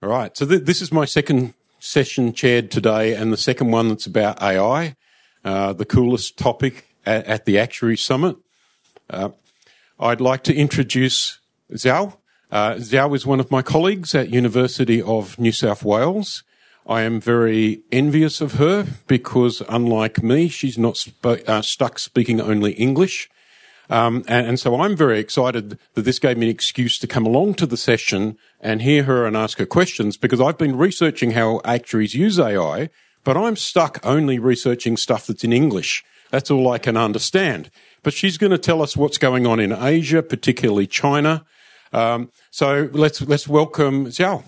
All right. So this is my second session chaired today, and the second one that's about AI, the coolest topic at the Actuary Summit. I'd like to introduce Xiao. Xiao is one of my colleagues at University of New South Wales. I am very envious of her because, unlike me, she's not stuck speaking only English. And so I'm very excited that this gave me an excuse to come along to the session and hear her and ask her questions, because I've been researching how actuaries use AI, but I'm stuck only researching stuff that's in English. That's all I can understand. But she's going to tell us what's going on in Asia, particularly China. So let's welcome Xiao.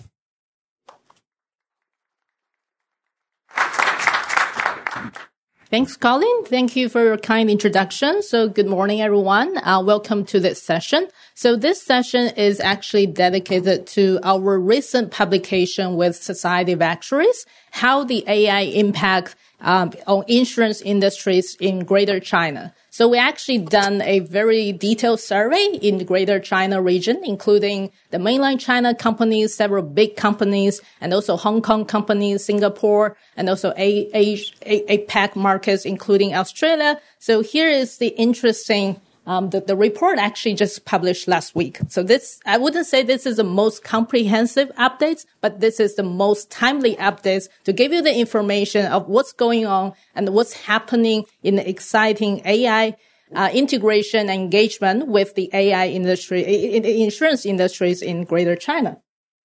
Thanks, Colin. Thank you for your kind introduction. So good morning, everyone. Welcome to this session. So this session is actually dedicated to our recent publication with Society of Actuaries, how the AI impact on insurance industries in Greater China. So we actually done a very detailed survey in the Greater China region, including the mainland China companies, several big companies, and also Hong Kong companies, Singapore, and also APAC markets, including Australia. So here is the interesting the report actually just published last week. So this, I wouldn't say this is the most comprehensive updates, but this is the most timely updates to give you the information of what's going on and what's happening in the exciting AI integration and engagement with the AI industry, in the insurance industries in Greater China.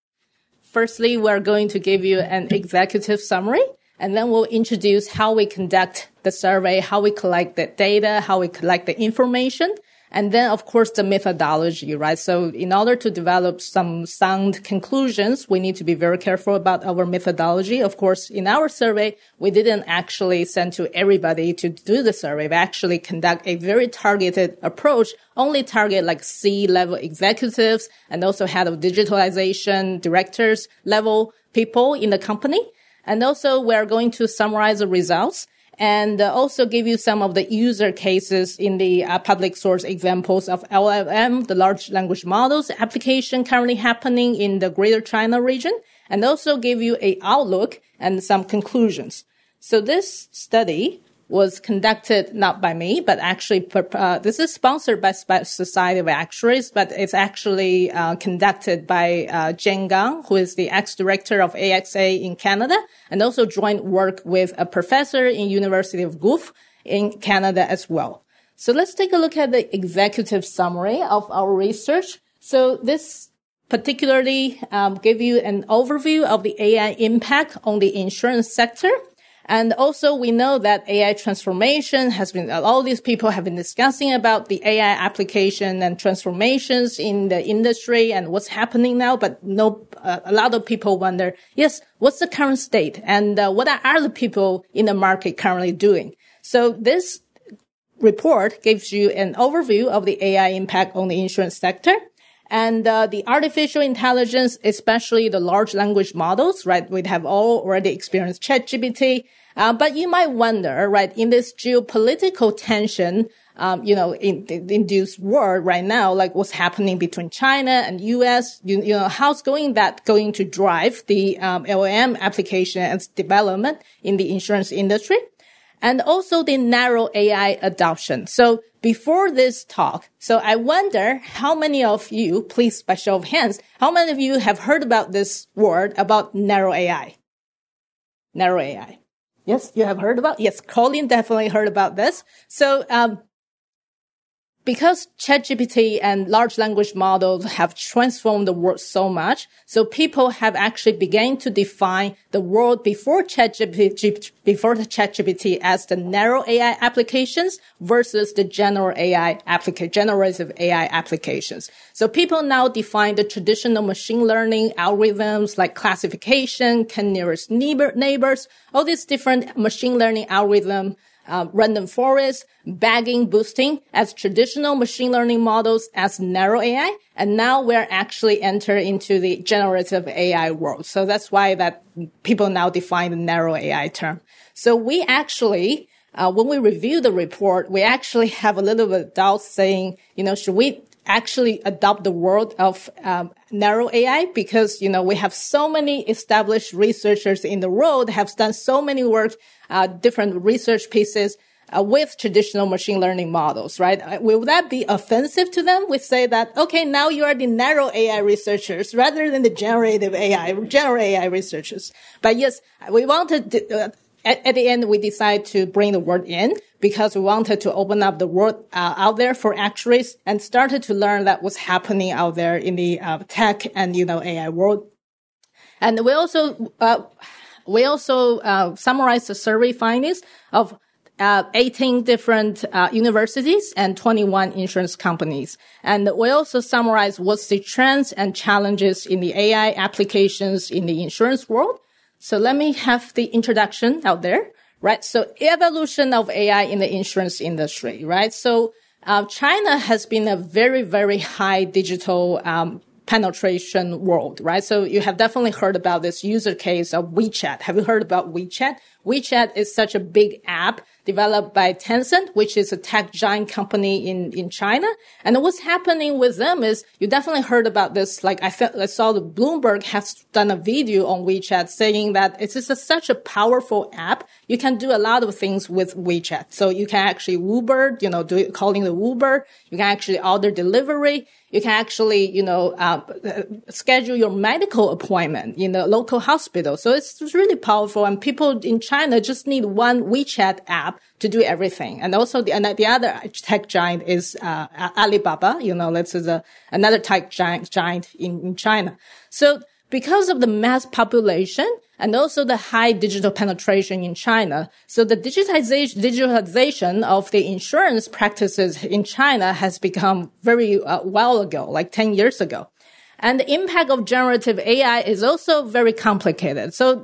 Firstly, we're going to give you an executive summary, and then we'll introduce how we conduct the survey, how we collect the data, how we collect the information, and then, of course, the methodology, right? So in order to develop some sound conclusions, we need to be very careful about our methodology. Of course, in our survey, we didn't actually send to everybody to do the survey. We actually conduct a very targeted approach, only target like C-level executives and also head of digitalization, directors level people in the company. And also, we're going to summarize the results and also give you some of the user cases in the public source examples of LLM, the large language models application currently happening in the Greater China region, and also give you an outlook and some conclusions. So this study was conducted not by me, but actually this is sponsored by Society of Actuaries, but it's actually conducted by Jane Gang, who is the ex-director of AXA in Canada, and also joint work with a professor in University of Guelph in Canada as well. So let's take a look at the executive summary of our research. So this particularly give you an overview of the AI impact on the insurance sector. And also, we know that AI transformation has been, all these people have been discussing about the AI application and transformations in the industry and what's happening now. But a lot of people wonder, yes, what's the current state? And what are other people in the market currently doing? So this report gives you an overview of the AI impact on the insurance sector. And the artificial intelligence, especially the large language models, right? We have all already experienced ChatGPT. But you might wonder, right, in this geopolitical tension, induced world right now, like what's happening between China and US, how's going to drive the LLM application and development in the insurance industry? And also the narrow AI adoption. So before this talk, so I wonder how many of you, please by show of hands, how many of you have heard about this word about narrow AI? Narrow AI. Yes, you have heard about? Yes, Colin definitely heard about this. So, because ChatGPT and large language models have transformed the world so much, so people have actually begun to define the world before ChatGPT as the narrow AI applications versus the generative AI applications. So people now define the traditional machine learning algorithms like classification, nearest neighbors, all these different machine learning algorithms, random forest, bagging, boosting as traditional machine learning models as narrow AI. And now we're actually entering into the generative AI world. So that's why that people now define the narrow AI term. So we actually, when we review the report, we actually have a little bit of doubt saying, should we actually adopt the word of narrow AI because, we have so many established researchers in the world have done so many work, different research pieces with traditional machine learning models, right? Will that be offensive to them? We say that, okay, now you are the narrow AI researchers rather than the general AI researchers. But yes, we wanted at the end, we decided to bring the word in because we wanted to open up the world out there for actuaries and started to learn that what's happening out there in the tech and, AI world. And we also summarized the survey findings of 18 different universities and 21 insurance companies. And we also summarize what's the trends and challenges in the AI applications in the insurance world. So let me have the introduction out there, right? So evolution of AI in the insurance industry, right? So China has been a very, very high digital penetration world, right? So you have definitely heard about this user case of WeChat. Have you heard about WeChat? WeChat is such a big app developed by Tencent, which is a tech giant company in China. And what's happening with them is you definitely heard about this. Like I saw the Bloomberg has done a video on WeChat saying that it's just such a powerful app. You can do a lot of things with WeChat. So you can actually Uber, calling the Uber. You can actually order delivery. You can actually, schedule your medical appointment in the local hospital. So it's really powerful. And people in China just need one WeChat app to do everything. And also the other tech giant is Alibaba. This is another tech giant in China. So because of the mass population and also the high digital penetration in China, so the digitalization of the insurance practices in China has become very while ago, like 10 years ago. And the impact of generative AI is also very complicated. So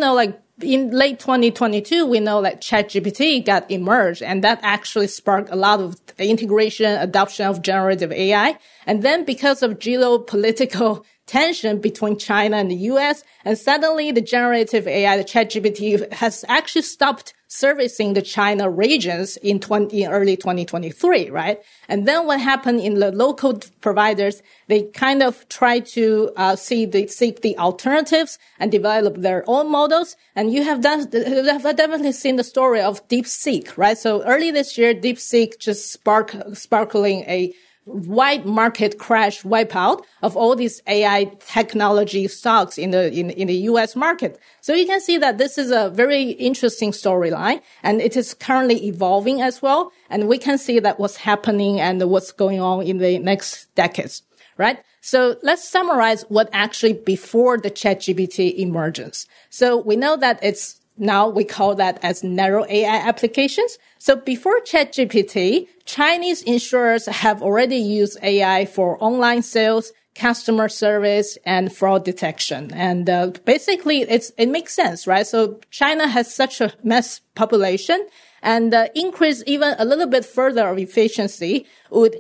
in late 2022, we know that ChatGPT got emerged, and that actually sparked a lot of integration, adoption of generative AI. And then because of geopolitical tension between China and the US, and suddenly the generative AI, the ChatGPT, has actually stopped servicing the China regions in early 2023, right? And then what happened in the local providers, they kind of try to seek the alternatives and develop their own models. And you have definitely seen the story of DeepSeek, right? So early this year, DeepSeek just sparkling a wide market crash wipeout of all these AI technology stocks in the US market. So you can see that this is a very interesting storyline, and it is currently evolving as well. And we can see that what's happening and what's going on in the next decades, right? So let's summarize what actually before the ChatGPT emergence. So we know that now we call that as narrow AI applications. So before ChatGPT, Chinese insurers have already used AI for online sales, customer service, and fraud detection. And basically, it makes sense, right? So China has such a mass population, and increase even a little bit further of efficiency would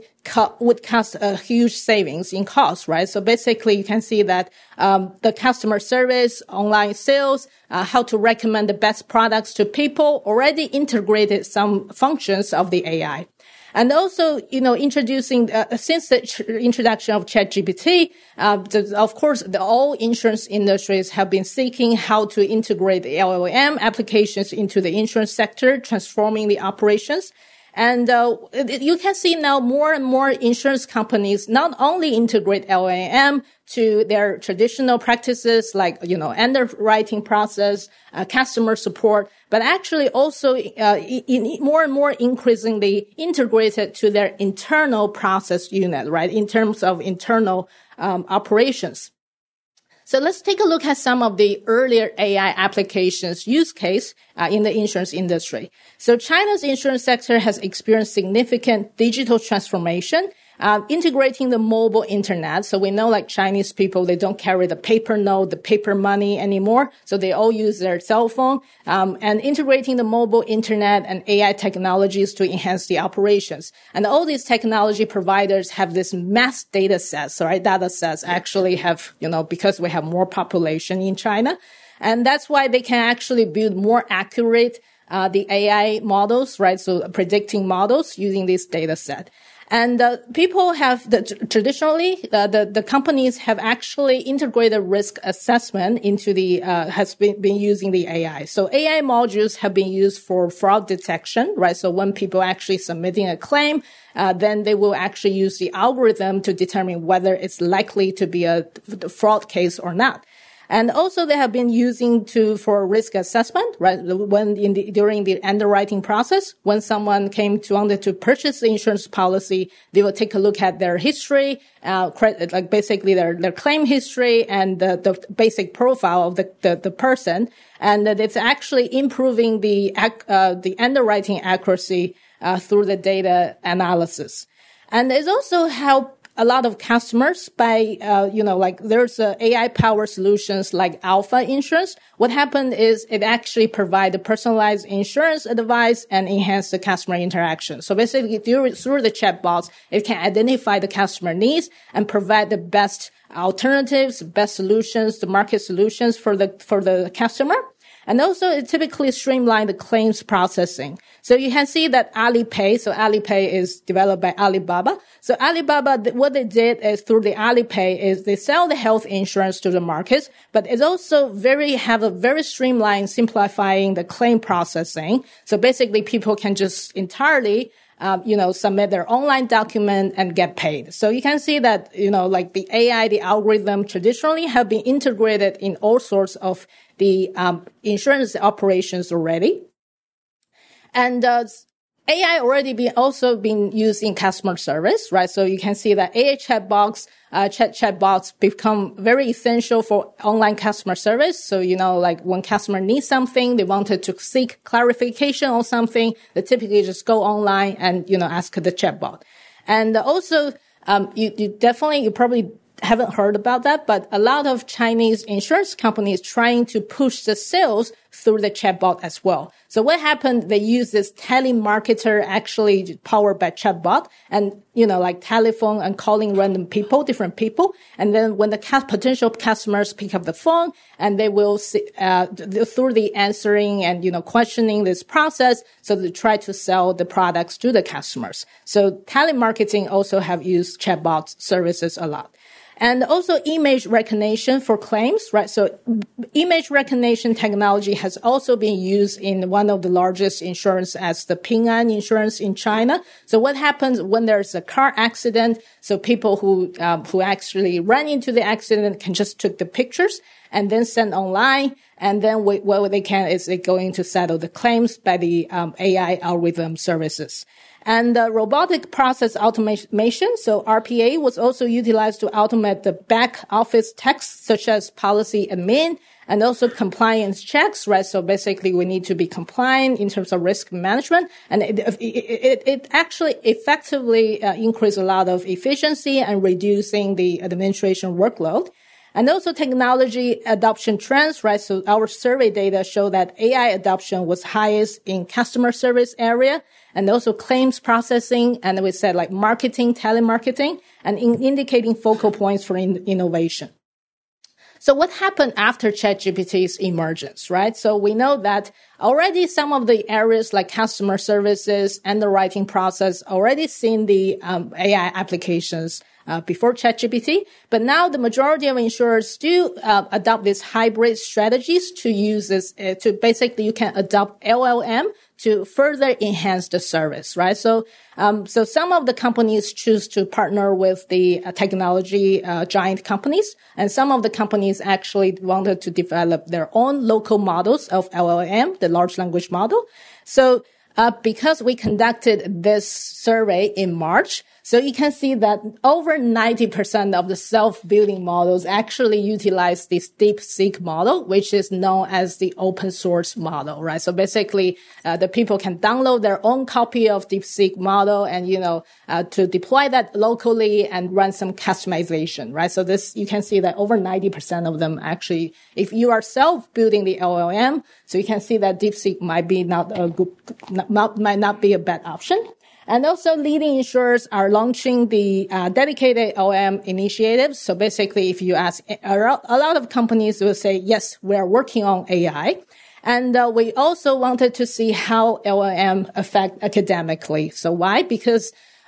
cost a huge savings in cost, right? So basically, you can see that the customer service, online sales, how to recommend the best products to people already integrated some functions of the AI. And also, introducing, since the introduction of ChatGPT, of course, all insurance industries have been seeking how to integrate the LLM applications into the insurance sector, transforming the operations. And you can see now more and more insurance companies not only integrate LLM to their traditional practices like, underwriting process, customer support, but actually also more and more increasingly integrated to their internal process unit, right, in terms of internal operations. So let's take a look at some of the earlier AI applications use case in the insurance industry. So China's insurance sector has experienced significant digital transformation, integrating the mobile internet. So we know like Chinese people, they don't carry the paper note, the paper money anymore. So they all use their cell phone, and integrating the mobile internet and AI technologies to enhance the operations. And all these technology providers have this mass data sets, right? Data sets actually have, because we have more population in China. And that's why they can actually build more accurate, the AI models, right? So predicting models using this data set. And people have traditionally the companies have actually integrated risk assessment into the has been using the AI. So AI modules have been used for fraud detection, right? So when people actually submitting a claim, then they will actually use the algorithm to determine whether it's likely to be a fraud case or not. And also they have been using for risk assessment, right? During the underwriting process, when someone wanted to purchase the insurance policy, they will take a look at their history, like basically their claim history and the basic profile of the person. And it's actually improving the underwriting accuracy, through the data analysis. And it's also helped a lot of customers by, like there's AI powered solutions like Alpha Insurance. What happened is it actually provide the personalized insurance advice and enhance the customer interaction. So basically through the chatbots, it can identify the customer needs and provide the best alternatives, best solutions, the market solutions for the customer. And also it typically streamline the claims processing. So you can see that Alipay, so Alipay is developed by Alibaba. So Alibaba, what they did is through the Alipay is they sell the health insurance to the markets, but it's also have a very streamlined, simplifying the claim processing. So basically people can just entirely submit their online document and get paid. So you can see that, like the AI, the algorithm traditionally have been integrated in all sorts of the insurance operations already. And AI already also been used in customer service, right? So you can see that AI chatbots, chatbots become very essential for online customer service. So, like when customer needs something, they wanted to seek clarification on something, they typically just go online and, ask the chatbot. And also, you probably haven't heard about that, but a lot of Chinese insurance companies trying to push the sales through the chatbot as well. So what happened? They use this telemarketer actually powered by chatbot and, like telephone and calling random people, different people. And then when the potential customers pick up the phone and they will see, through the answering and, questioning this process. So they try to sell the products to the customers. So telemarketing also have used chatbot services a lot. And also image recognition for claims, right? So image recognition technology has also been used in one of the largest insurance as the Ping An insurance in China. So what happens when there's a car accident? So people who actually ran into the accident can just take the pictures and then send online. And then what they can is they're going to settle the claims by the AI algorithm services. And robotic process automation, so RPA, was also utilized to automate the back office tasks such as policy admin and also compliance checks, right? So basically we need to be compliant in terms of risk management. And it actually effectively increased a lot of efficiency and reducing the administration workload. And also technology adoption trends, right? So our survey data show that AI adoption was highest in customer service area and also claims processing. And we said like marketing, telemarketing, and indicating focal points for innovation. So what happened after ChatGPT's emergence, right? So we know that already some of the areas like customer services and the writing process already seen the AI applications before ChatGPT, but now the majority of insurers still adopt these hybrid strategies to use this to basically you can adopt LLM to further enhance the service, right? So some of the companies choose to partner with the technology giant companies, and some of the companies actually wanted to develop their own local models of LLM, the large language model. So because we conducted this survey in March, so you can see that over 90% of the self-building models actually utilize this DeepSeek model, which is known as the open source model, right? So basically, the people can download their own copy of DeepSeek model and, to deploy that locally and run some customization, right? So this, you can see that over 90% of them actually, if you are self-building the LLM, so you can see that DeepSeek might not be a bad option. And also leading insurers are launching the dedicated LLM initiatives. So basically, if you ask a lot of companies will say, yes, we are working on AI. And we also wanted to see how LLM affect academically. So why? Because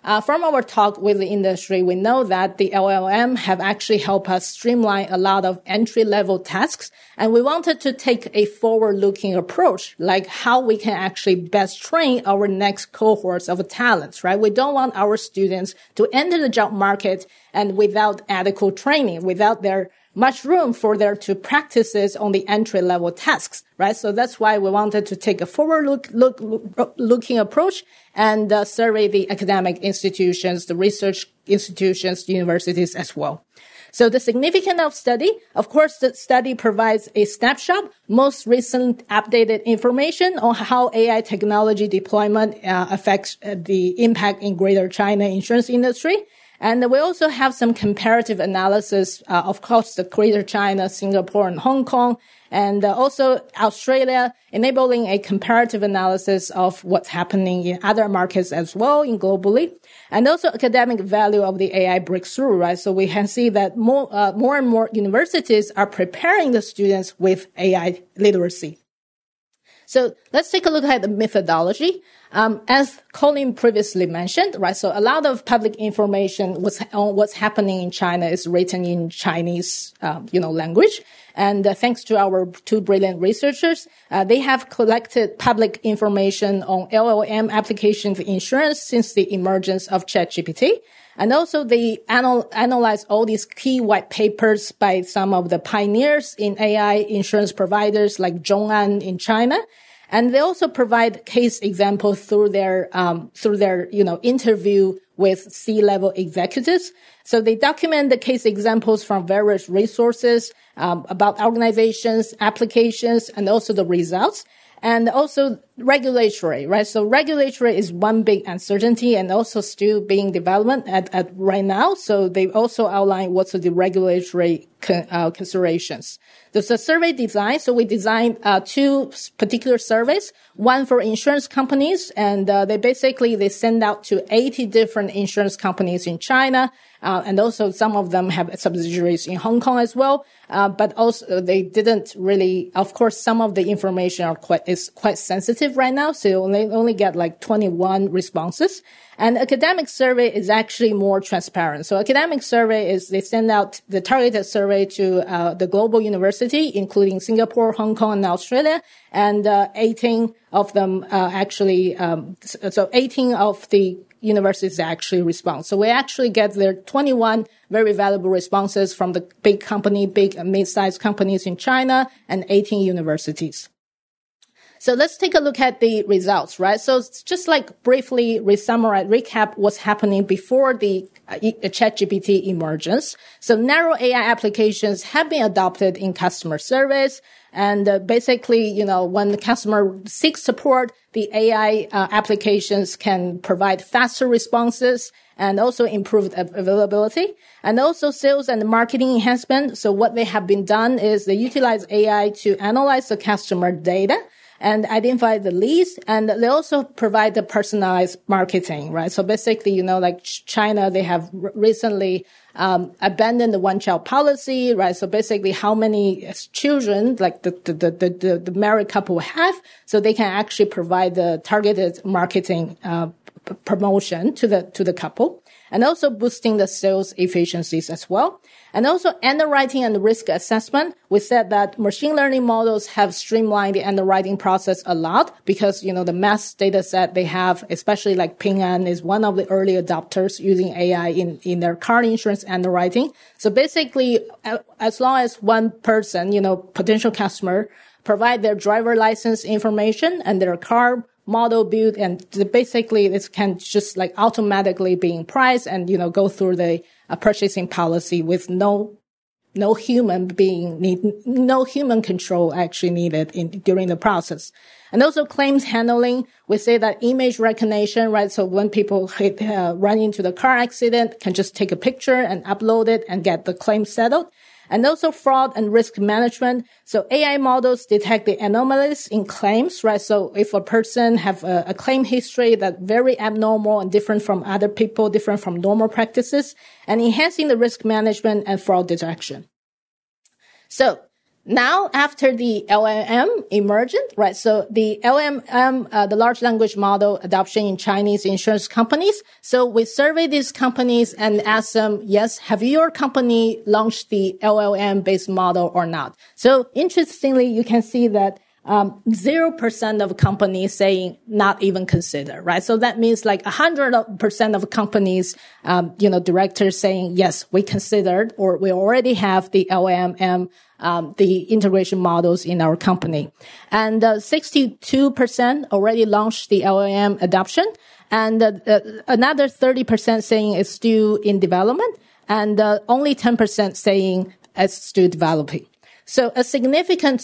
From our talk with the industry, we know that the LLM have actually helped us streamline a lot of entry-level tasks. And we wanted to take a forward-looking approach, like how we can actually best train our next cohorts of talents, right? We don't want our students to enter the job market and without adequate training, without their much room for their to practices on the entry-level tasks, right? So that's why we wanted to take a forward-looking approach and survey the academic institutions, the research institutions, universities as well. So the significance of study, of course, the study provides a snapshot, most recent updated information on how AI technology deployment affects the impact in Greater China insurance industry. And we also have some comparative analysis, of course, the Greater China, Singapore, and Hong Kong, and also Australia, enabling a comparative analysis of what's happening in other markets as well, in globally, and also academic value of the AI breakthrough, right? So we can see that more and more universities are preparing the students with AI literacy. So let's take a look at the methodology. As Colin previously mentioned, right, so a lot of public information on what's happening in China is written in Chinese, language. And thanks to our two brilliant researchers, they have collected public information on LLM applications in insurance since the emergence of ChatGPT. And also they analyze all these key white papers by some of the pioneers in AI insurance providers like ZhongAn in China. And they also provide case examples through their interview with C-level executives. So they document the case examples from various resources, about organizations, applications, and also the results. And also regulatory, right? So regulatory is one big uncertainty and also still being developed at right now. So they also outline what's the regulatory considerations. There's a survey design. So we designed two particular surveys, one for insurance companies, and they send out to 80 different insurance companies in China. And also some of them have subsidiaries in Hong Kong as well. But also they didn't really, of course, some of the information is quite sensitive right now. So you only get like 21 responses. And academic survey is actually more transparent. So academic survey is they send out the targeted survey to the global university, including Singapore, Hong Kong, and Australia. And 18 of them so 18 of the universities actually respond. So we actually get their 21 very valuable responses from the big and mid-sized companies in China and 18 universities. So let's take a look at the results, right? So it's just like briefly recap what's happening before the ChatGPT emergence. So narrow AI applications have been adopted in customer service. And basically, when the customer seeks support, the AI applications can provide faster responses and also improved availability. And also sales and marketing enhancement. So what they have been done is they utilize AI to analyze the customer data and identify the leads. And they also provide the personalized marketing, right? So basically, like China, they have recently abandoned the one-child policy, right? So basically how many children, like the married couple have, so they can actually provide the targeted marketing promotion to the couple, and also boosting the sales efficiencies as well. And also underwriting and risk assessment. We said that machine learning models have streamlined the underwriting process a lot because, the mass data set they have, especially like Ping An is one of the early adopters using AI in their car insurance underwriting. So basically, as long as one person, potential customer, provide their driver license information and their car model build, and basically it can just like automatically being priced and, go through the purchasing policy with no human control actually needed during the process. And also claims handling, we say that image recognition, right? So when people run into the car accident, can just take a picture and upload it and get the claim settled. And also fraud and risk management. So AI models detect the anomalies in claims, right? So if a person have a claim history that's very abnormal and different from other people, different from normal practices, and enhancing the risk management and fraud detection. So Now, after the LLM emerged, right? So the LLM, the large language model adoption in Chinese insurance companies. So we surveyed these companies and asked them, yes, have your company launched the LLM based model or not? So interestingly, you can see that 0% of companies saying not even consider, right? So that means like 100% of companies, directors saying, yes, we considered, or we already have the LLM, the integration models in our company. And 62% already launched the LLM adoption, and another 30% saying it's still in development, and only 10% saying it's still developing. So a significant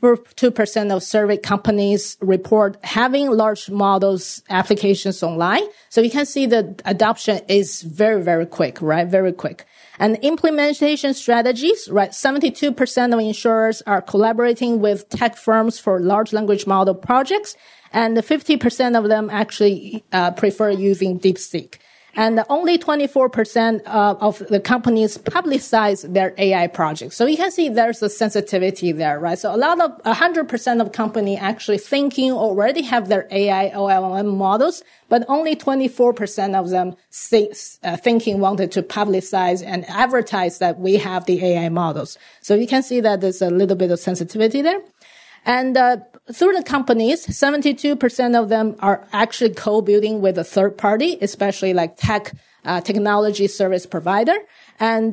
62% of surveyed companies report having large models applications online. So you can see the adoption is very, very quick, right? Very quick. And implementation strategies, right? 72% of insurers are collaborating with tech firms for large language model projects, and 50% of them actually prefer using DeepSeek. And only 24% of the companies publicize their AI projects. So you can see there's a sensitivity there, right? So 100% of companies actually thinking already have their AI LLM models, but only 24% of them thinking wanted to publicize and advertise that we have the AI models. So you can see that there's a little bit of sensitivity there. And through the companies, 72% of them are actually co-building with a third party, especially like technology service provider. And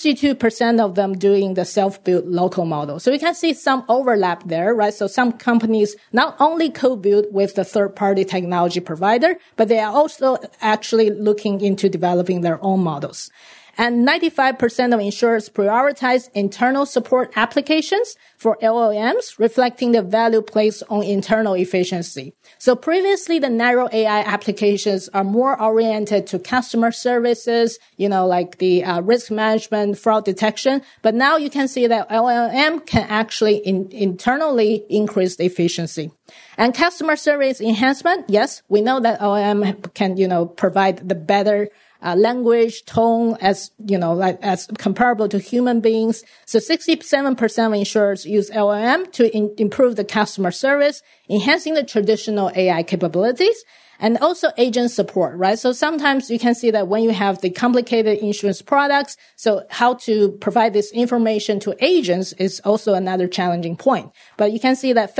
62% of them doing the self-built local model. So you can see some overlap there, right? So some companies not only co-build with the third-party technology provider, but they are also actually looking into developing their own models. And 95% of insurers prioritize internal support applications for LLMs, reflecting the value placed on internal efficiency. So previously, the narrow AI applications are more oriented to customer services, like the risk management, fraud detection. But now you can see that LLM can actually internally increase the efficiency. And customer service enhancement, yes, we know that LLM can, provide the better language, tone, as comparable to human beings. So 67% of insurers use LLM to improve the customer service, enhancing the traditional AI capabilities, and also agent support, right? So sometimes you can see that when you have the complicated insurance products, so how to provide this information to agents is also another challenging point. But you can see that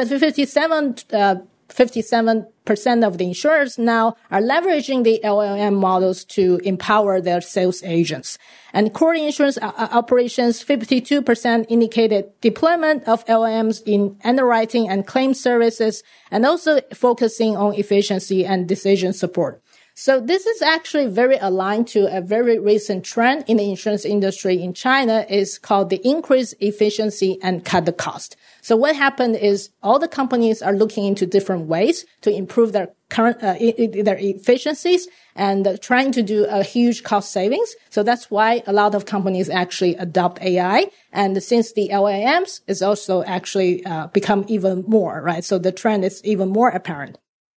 57% of the insurers now are leveraging the LLM models to empower their sales agents. And core insurance operations, 52% indicated deployment of LLMs in underwriting and claim services, and also focusing on efficiency and decision support. So this is actually very aligned to a very recent trend in the insurance industry in China is called the increase efficiency and cut the cost. So what happened is all the companies are looking into different ways to improve their current, their efficiencies and trying to do a huge cost savings. So that's why a lot of companies actually adopt AI. And since the LLMs is also actually become even more, right? So the trend is even more apparent.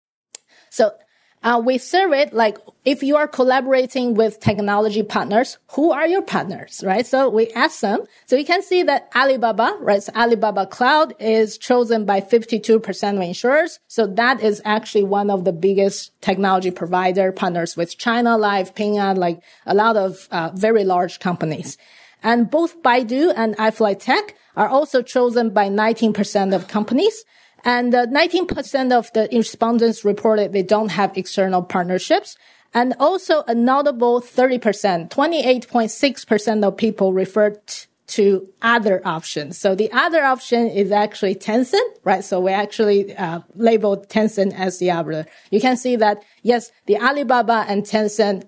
So we surveyed, like, if you are collaborating with technology partners, who are your partners, right? So we asked them. So you can see that Alibaba, right? So Alibaba Cloud is chosen by 52% of insurers. So that is actually one of the biggest technology provider partners with China Life, Ping An, like a lot of very large companies. And both Baidu and iFlyTech are also chosen by 19% of companies. And 19% of the respondents reported they don't have external partnerships. And also a notable 30%, 28.6% of people referred to other options. So the other option is actually Tencent, right? So we actually labeled Tencent as the other. You can see that, yes, the Alibaba and Tencent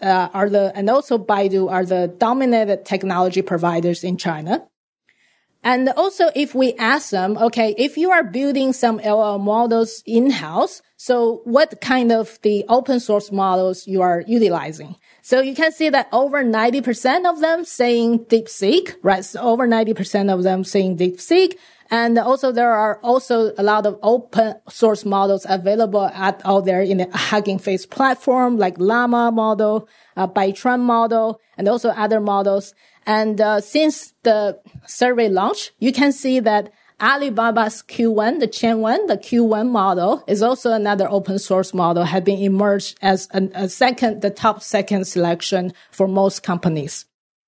and also Baidu are the dominant technology providers in China. And also, if we ask them, okay, if you are building some LLM models in-house, so what kind of the open source models you are utilizing? So you can see that over 90% of them saying DeepSeek, right? So over 90% of them saying DeepSeek. And also there are also a lot of open source models available out there in the Hugging Face platform, like Llama model, Baitran model, and also other models. And since the survey launch, you can see that Alibaba's Q1, the Qianwen, the Q1 model is also another open source model, have been emerged as the top second selection for most companies.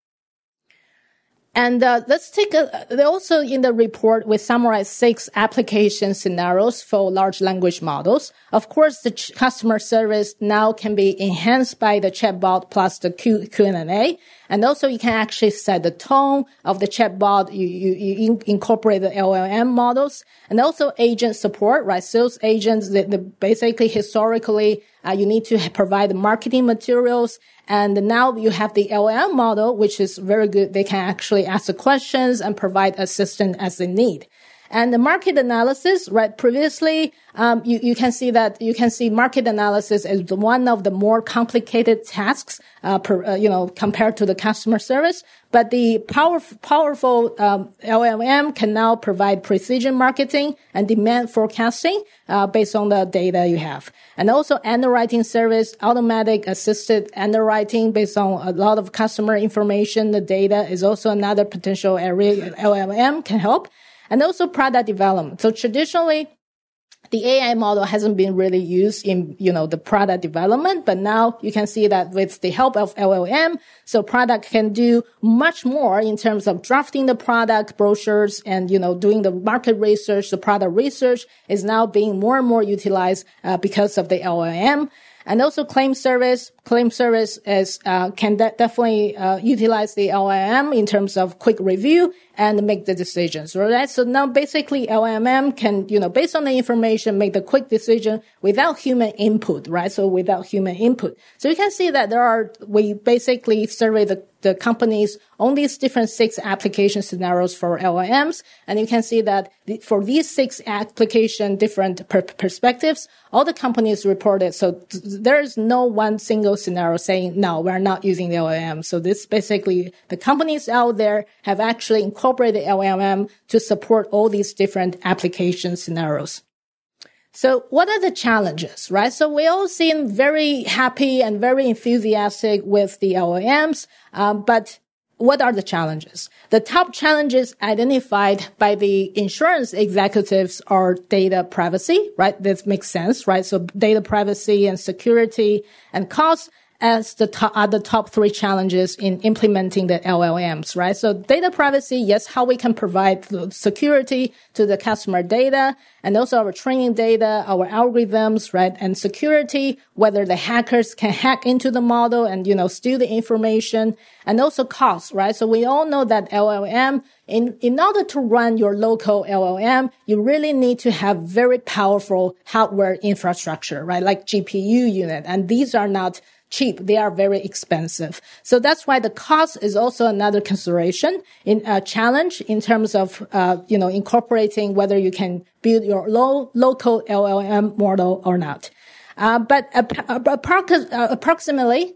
And let's take also in the report, we summarize 6 application scenarios for large language models. Of course, the customer service now can be enhanced by the chatbot plus the Q&A. And also you can actually set the tone of the chatbot. You incorporate the LLM models and also agent support, right? Sales agents, basically historically, you need to provide marketing materials. And now you have the LLM model, which is very good. They can actually ask the questions and provide assistance as they need. And the market analysis, right? Previously, you can see market analysis as one of the more complicated tasks, compared to the customer service. But the powerful LLM can now provide precision marketing and demand forecasting based on the data you have. And also underwriting service, automatic assisted underwriting based on a lot of customer information. The data is also another potential area LLM can help. And also product development. So traditionally, the AI model hasn't been really used in, the product development, but now you can see that with the help of LLM, so product can do much more in terms of drafting the product brochures and, doing the market research. The product research is now being more and more utilized, because of the LLM. And also claim service is, can definitely, utilize the LLM in terms of quick review and make the decisions, right? So now basically LLM can, based on the information, make the quick decision without human input, right? So without human input. So you can see that we basically survey the companies on these different 6 application scenarios for LLMs. And you can see that for these 6 application different perspectives, all the companies reported. So there is no one single scenario saying, no, we're not using the LLM. So this basically, the companies out there have actually incorporated LLM to support all these different application scenarios. So what are the challenges, right? So we all seem very happy and very enthusiastic with the LLMs, but what are the challenges? The top challenges identified by the insurance executives are data privacy, right? This makes sense, right? So data privacy and security and cost as the top 3 challenges in implementing the LLMs, right? So data privacy, yes, how we can provide security to the customer data and also our training data, our algorithms, right? And security, whether the hackers can hack into the model and, steal the information, and also cost, right? So we all know that LLM, in order to run your local LLM, you really need to have very powerful hardware infrastructure, right? Like GPU unit. And these are not cheap. They are very expensive. So that's why the cost is also another consideration in a challenge in terms of, incorporating whether you can build your local LLM model or not. But approximately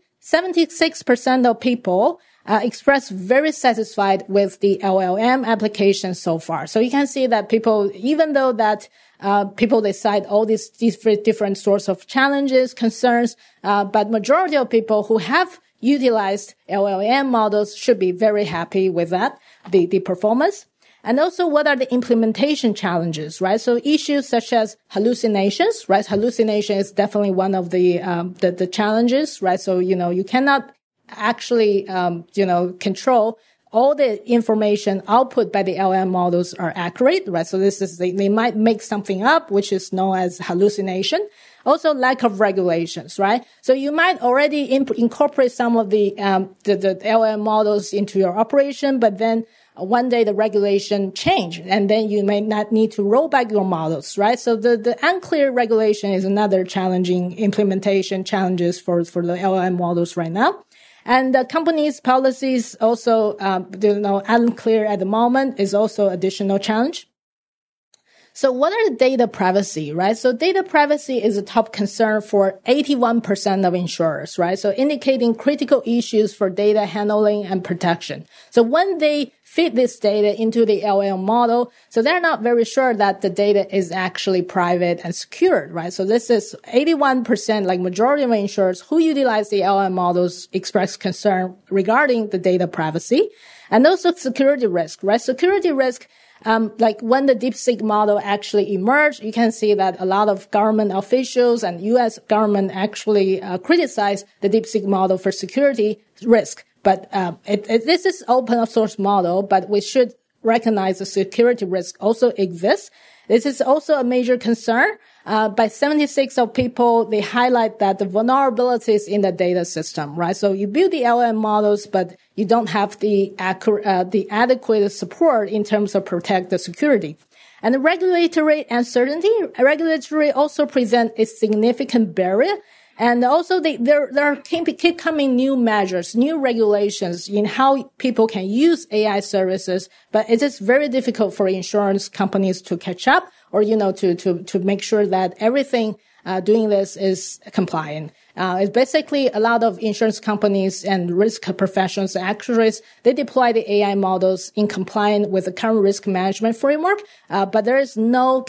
76% of people express very satisfied with the LLM application so far. So you can see that people, even though that people decide all these different sorts of challenges, concerns, but majority of people who have utilized LLM models should be very happy with that, the performance. And also, what are the implementation challenges, right? So issues such as hallucinations, right? Hallucination is definitely one of the challenges, right? So, you cannot actually, control all the information output by the LLM models are accurate, right? So they might make something up, which is known as hallucination. Also, lack of regulations, right? So you might already incorporate some of the LLM models into your operation, but then one day the regulation change, and then you may not need to roll back your models, right? So the unclear regulation is another challenging implementation challenges for the LLM models right now. And the company's policies also, unclear at the moment is also additional challenge. So what are the data privacy, right? So data privacy is a top concern for 81% of insurers, right? So indicating critical issues for data handling and protection. So when they feed this data into the LLM model. So they're not very sure that the data is actually private and secured, right? So this is 81%, like majority of insurers who utilize the LLM models express concern regarding the data privacy. And also security risk, right? Security risk, like when the DeepSeek model actually emerged, you can see that a lot of government officials and U.S. government actually criticize the DeepSeek model for security risk. But this is open source model, but we should recognize the security risk also exists. This is also a major concern. By 76 of people, they highlight that the vulnerabilities in the data system, right? So you build the LLM models, but you don't have the adequate support in terms of protect the security. And the regulatory uncertainty, regulatory also present a significant barrier. And also there keep coming new measures, new regulations in how people can use AI services, but it is very difficult for insurance companies to catch up or, to make sure that everything doing this is compliant. It's basically a lot of insurance companies and risk professionals, actuaries, they deploy the AI models in compliance with the current risk management framework. But there's no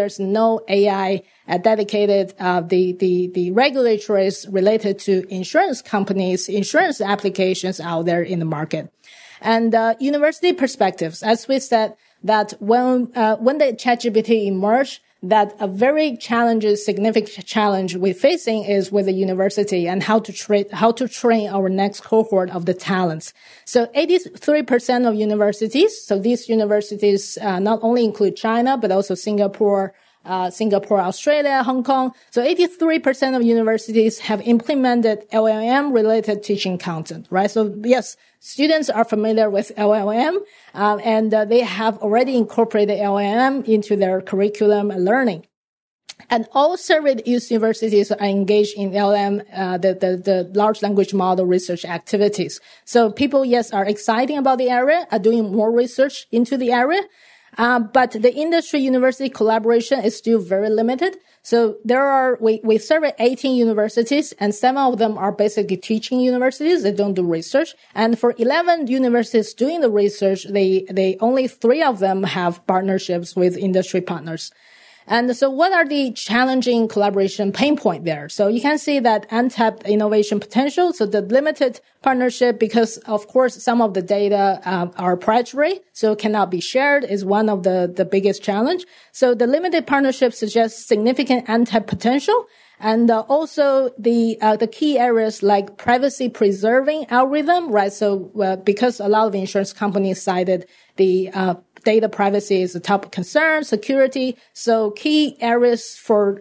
AI dedicated, the regulatories related to insurance companies, insurance applications out there in the market. And, university perspectives, as we said, that when the ChatGPT emerged, that a very significant challenge we're facing is with the university and how to train our next cohort of the talents. So 83% of universities, so these universities not only include China, but also Singapore, Australia, Hong Kong. So 83% of universities have implemented LLM related teaching content, right? So yes, students are familiar with LLM, and they have already incorporated LLM into their curriculum and learning. And all surveyed universities are engaged in LLM, the large language model research activities. So people, yes, are excited about the area, are doing more research into the area. But the industry university collaboration is still very limited. So we surveyed 18 universities and 7 of them are basically teaching universities. They don't do research. And for 11 universities doing the research, they only 3 of them have partnerships with industry partners. And so what are the challenging collaboration pain point there? So you can see that untapped innovation potential. So the limited partnership, because of course some of the data are proprietary, so cannot be shared, is one of the biggest challenge. So the limited partnership suggests significant untapped potential. And also the key areas like privacy preserving algorithm, right? So because a lot of insurance companies cited the data privacy is a top concern, security. So key areas for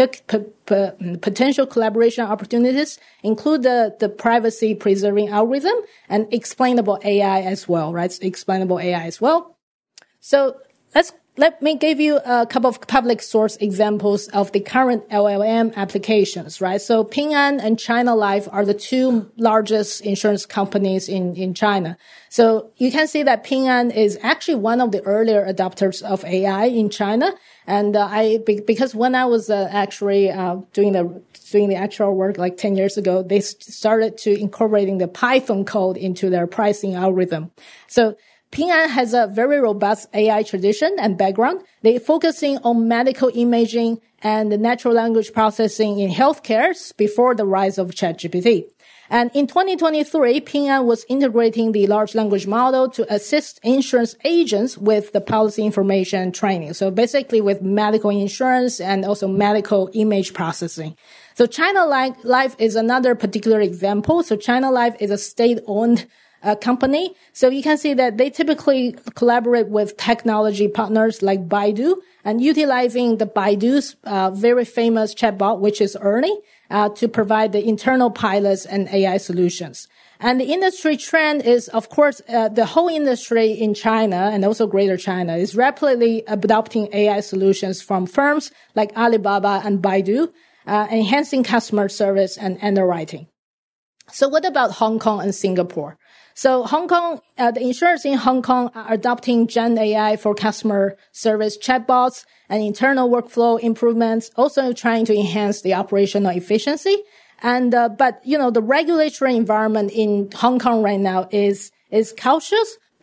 potential collaboration opportunities include the privacy preserving algorithm and explainable AI as well, right? So explainable AI as well. So let me give you a couple of public source examples of the current LLM applications, right? So Ping An and China Life are the 2 largest insurance companies in China. So you can see that Ping An is actually one of the earlier adopters of AI in China. And because when I was actually doing the actual work like 10 years ago, they started to incorporating the Python code into their pricing algorithm. So Ping An has a very robust AI tradition and background. They're focusing on medical imaging and natural language processing in healthcare before the rise of ChatGPT. And in 2023, Ping An was integrating the large language model to assist insurance agents with the policy information training. So basically with medical insurance and also medical image processing. So China Life is another particular example. So China Life is a state-owned company. So you can see that they typically collaborate with technology partners like Baidu and utilizing the Baidu's very famous chatbot, which is Ernie, to provide the internal pilots and AI solutions. And the industry trend is, of course, the whole industry in China and also Greater China is rapidly adopting AI solutions from firms like Alibaba and Baidu, enhancing customer service and underwriting. So what about Hong Kong and Singapore? So Hong Kong, the insurers in Hong Kong are adopting Gen AI for customer service chatbots and internal workflow improvements, also trying to enhance the operational efficiency. And, but, the regulatory environment in Hong Kong right now is cautious,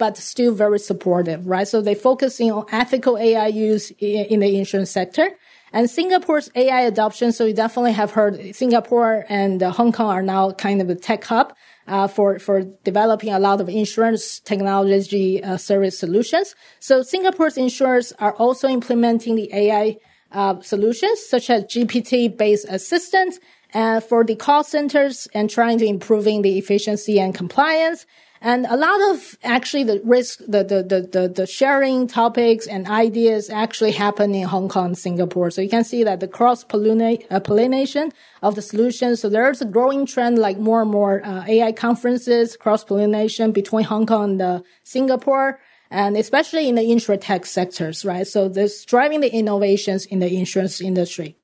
but still very supportive, right? So they're focusing on ethical AI use in the insurance sector. And Singapore's AI adoption, so you definitely have heard Singapore and Hong Kong are now kind of a tech hub for developing a lot of insurance technology service solutions. So Singapore's insurers are also implementing the AI solutions such as GPT-based assistants for the call centers and trying to improving the efficiency and compliance. And a lot of actually the risk, the sharing topics and ideas actually happen in Hong Kong and Singapore. So you can see that the cross-pollination of the solutions. So there's a growing trend, like more and more AI conferences, cross-pollination between Hong Kong and Singapore, and especially in the insurtech sectors, right? So this driving the innovations in the insurance industry.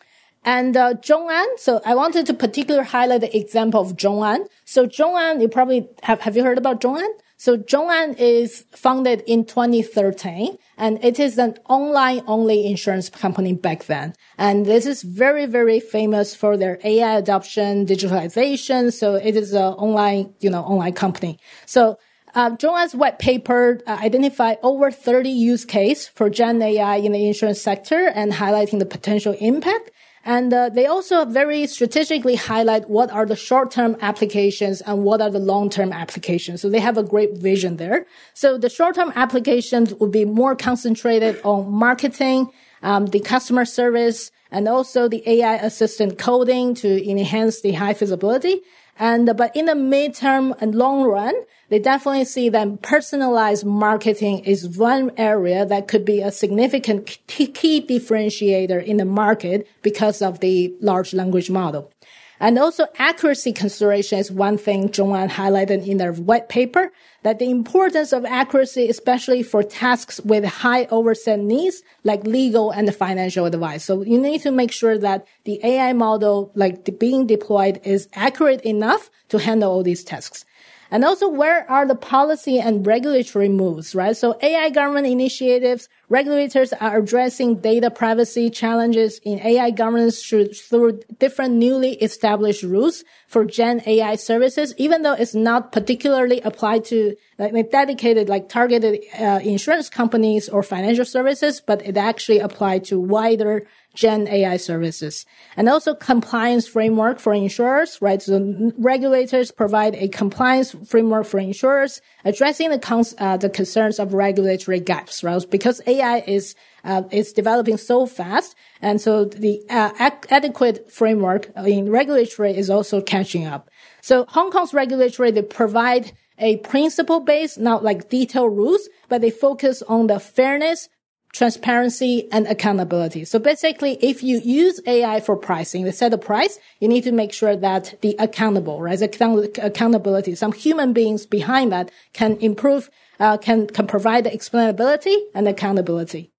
And ZhongAn, so I wanted to particularly highlight the example of ZhongAn. So ZhongAn, you probably have you heard about ZhongAn? So ZhongAn is founded in 2013, and it is an online-only insurance company back then. And this is very, very famous for their AI adoption, digitalization. So it is an online company. So ZhongAn's white paper identified over 30 use cases for Gen AI in the insurance sector and highlighting the potential impact. And they also very strategically highlight what are the short-term applications and what are the long-term applications. So they have a great vision there. So the short-term applications will be more concentrated on marketing, the customer service, and also the AI assistant coding to enhance the high visibility. But in the midterm and long run, they definitely see that personalized marketing is one area that could be a significant key differentiator in the market because of the large language model. And also accuracy consideration is one thing ZhongAn highlighted in their white paper, that the importance of accuracy, especially for tasks with high oversight needs, like legal and financial advice. So you need to make sure that the AI model, being deployed, is accurate enough to handle all these tasks. And also, where are the policy and regulatory moves, right? So AI government initiatives, regulators are addressing data privacy challenges in AI governance through different newly established rules for Gen AI services, even though it's not particularly applied to dedicated, targeted insurance companies or financial services, but it actually applied to wider Gen AI services. And also compliance framework for insurers, right? So regulators provide a compliance framework for insurers, addressing the concerns of regulatory gaps, right? Because AI is developing so fast. And so the adequate framework in regulatory is also catching up. So Hong Kong's regulatory, they provide a principle-based, not like detailed rules, but they focus on the fairness, transparency, and accountability. So basically, if you use AI for pricing, they set a price, you need to make sure that the accountable, right? Accountability, some human beings behind that can improve, can provide the explainability and accountability.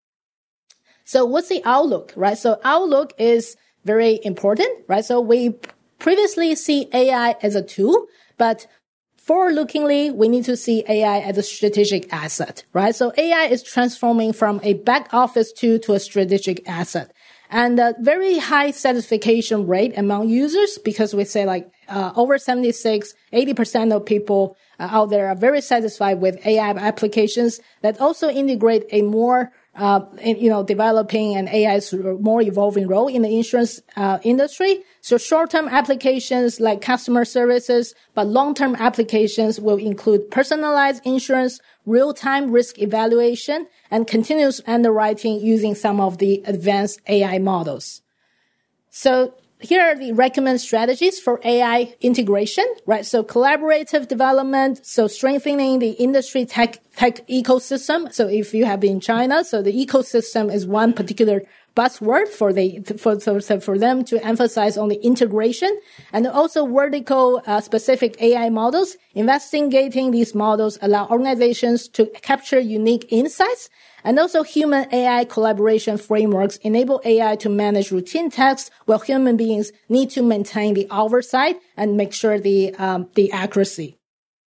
So what's the outlook, right? So outlook is very important, right? So we previously see AI as a tool, but forward-lookingly, we need to see AI as a strategic asset, right? So AI is transforming from a back office tool to a strategic asset. And a very high satisfaction rate among users, because we say over 80% of people out there are very satisfied with AI applications that also integrate a more developing an AI's more evolving role in the insurance industry. So short-term applications like customer services, but long-term applications will include personalized insurance, real-time risk evaluation, and continuous underwriting using some of the advanced AI models. So here are the recommended strategies for AI integration, right? So collaborative development, so strengthening the industry tech ecosystem. So if you have been in China, so the ecosystem is one particular buzzword for them to emphasize on the integration, and also vertical specific AI models. Investigating these models allow organizations to capture unique insights. And also human AI collaboration frameworks enable AI to manage routine tasks while human beings need to maintain the oversight and make sure the accuracy.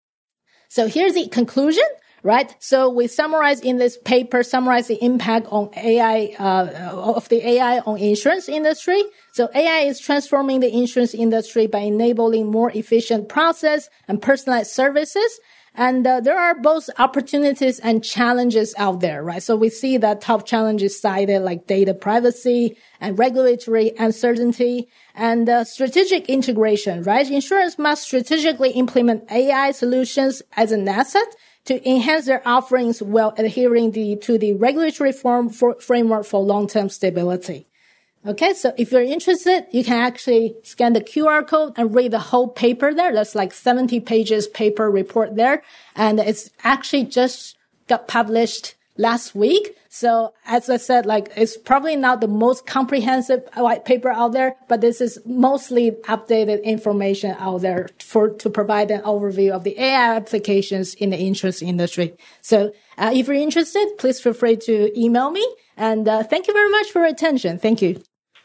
So here's the conclusion, right? So we summarize in this paper, the impact on AI, of the AI on insurance industry. So AI is transforming the insurance industry by enabling more efficient process and personalized services. And there are both opportunities and challenges out there, right? So we see that top challenges cited like data privacy and regulatory uncertainty and strategic integration, right? Insurance must strategically implement AI solutions as an asset to enhance their offerings while adhering to the regulatory framework for long-term stability. Okay, so if you're interested, you can actually scan the QR code and read the whole paper there. There's like 70 pages paper report there. And it's actually just got published last week. So as I said, like it's probably not the most comprehensive white paper out there, but this is mostly updated information out there to provide an overview of the AI applications in the insurance industry. So if you're interested, please feel free to email me. And thank you very much for your attention. Thank you.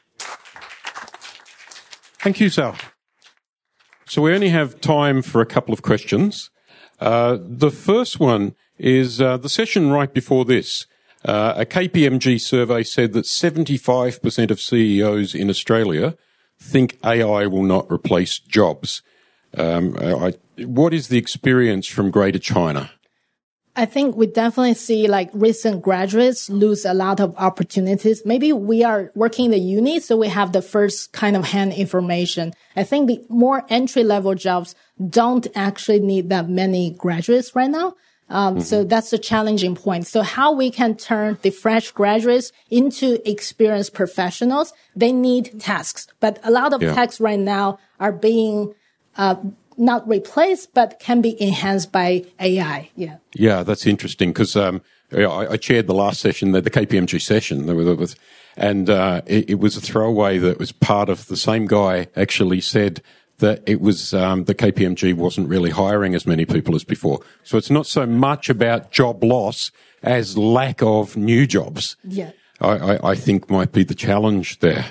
Thank you, Sal. So we only have time for a couple of questions. The first one is the session right before this. A KPMG survey said that 75% of CEOs in Australia think AI will not replace jobs. What is the experience from Greater China? I think we definitely see like recent graduates lose a lot of opportunities. Maybe we are working in the uni, so we have the first kind of hand information. I think the more entry-level jobs don't actually need that many graduates right now. So that's a challenging point. So how we can turn the fresh graduates into experienced professionals, they need tasks. But a lot of tasks right now are being not replaced, but can be enhanced by AI. Yeah. Yeah, that's interesting because I chaired the last session, the KPMG session, and it was a throwaway that was part of the same guy actually said that it was the KPMG wasn't really hiring as many people as before. So it's not so much about job loss as lack of new jobs. Yeah. I think might be the challenge there.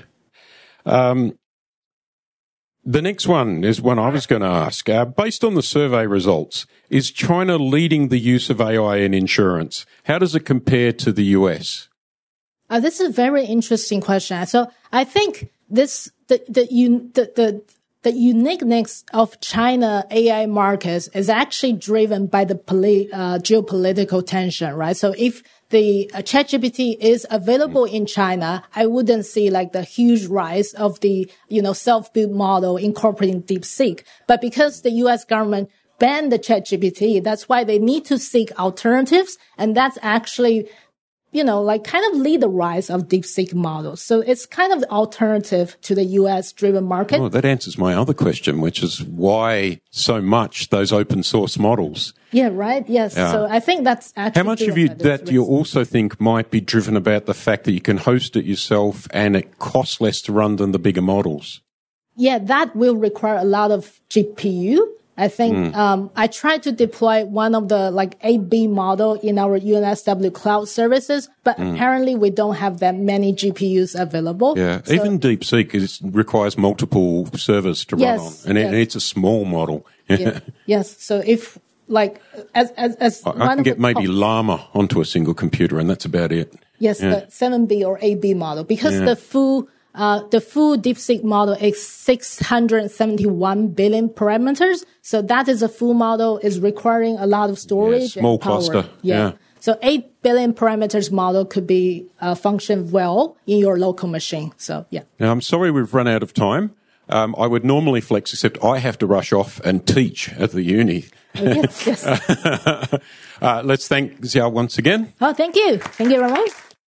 The next one is one I was going to ask. Based on the survey results, is China leading the use of AI in insurance? How does it compare to the US? This is a very interesting question. So I think the uniqueness of China AI markets is actually driven by the geopolitical tension, right? So if the ChatGPT is available in China, I wouldn't see like the huge rise of the, self-built model incorporating DeepSeek. But because the US government banned the ChatGPT, that's why they need to seek alternatives. And that's actually, kind of lead the rise of DeepSeek models. So it's kind of the alternative to the US driven market. Oh, that answers my other question, which is why so much those open source models. Yeah, right. Yes. Yeah. So I think that's actually. How much of you also think might be driven about the fact that you can host it yourself and it costs less to run than the bigger models? Yeah, that will require a lot of GPU. I think I tried to deploy one of the 8B model in our UNSW cloud services, but apparently we don't have that many GPUs available. Yeah, so, even DeepSeek requires multiple servers to run on, and it's a small model. Yeah. Yes, so if as I can get maybe Llama onto a single computer, and that's about it. Yes, the 7B or 8B model, because the full DeepSeek model is 671 billion parameters. So that is a full model, is requiring a lot of storage. Small and power. cluster. Yeah. So 8 billion parameters model could be function well in your local machine. So yeah. Now I'm sorry we've run out of time. I would normally flex, except I have to rush off and teach at the uni. Yes. Let's thank Xiao once again. Oh, thank you. Thank you very much.